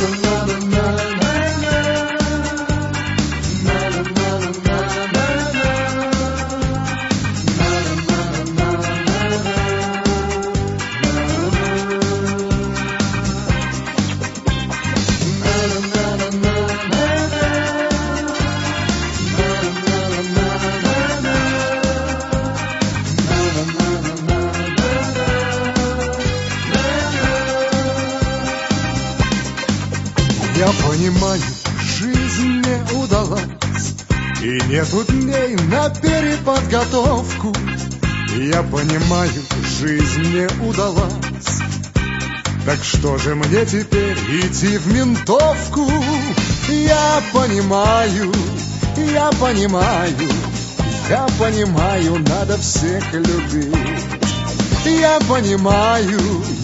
Я понимаю, жизнь не удалась, и нету дней на переподготовку. Я понимаю, жизнь не удалась, так что же мне теперь идти в ментовку? Я понимаю, я понимаю, я понимаю, надо всех любить. Я понимаю,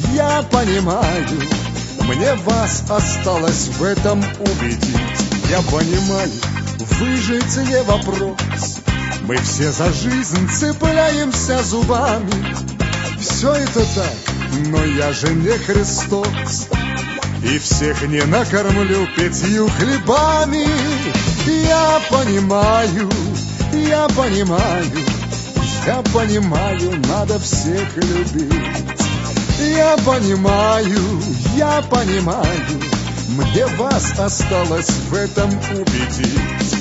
мне вас осталось в этом убедить. Я понимаю, выжить не вопрос, мы все за жизнь цепляемся зубами. Все это так, но я же не Христос, и всех не накормлю 5 хлебами. Я понимаю, надо всех любить. Я понимаю, мне вас осталось в этом убедить.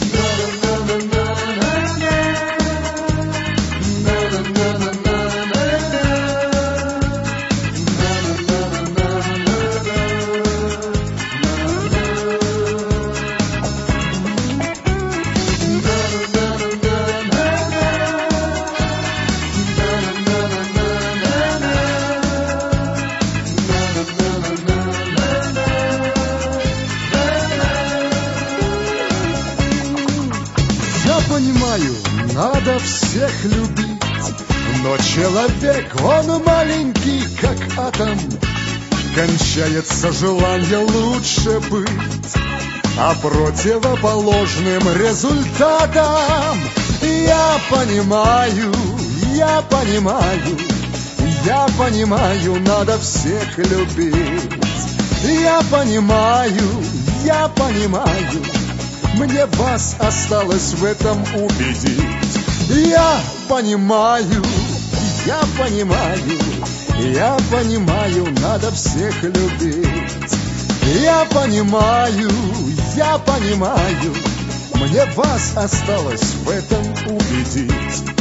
Я понимаю, надо всех любить, но человек, он маленький, как атом. Кончается желание лучше быть, а противоположным результатом. Я понимаю, надо всех любить. Я понимаю, мне вас осталось в этом убедить. Я понимаю, надо всех любить. Я понимаю, мне вас осталось в этом убедить.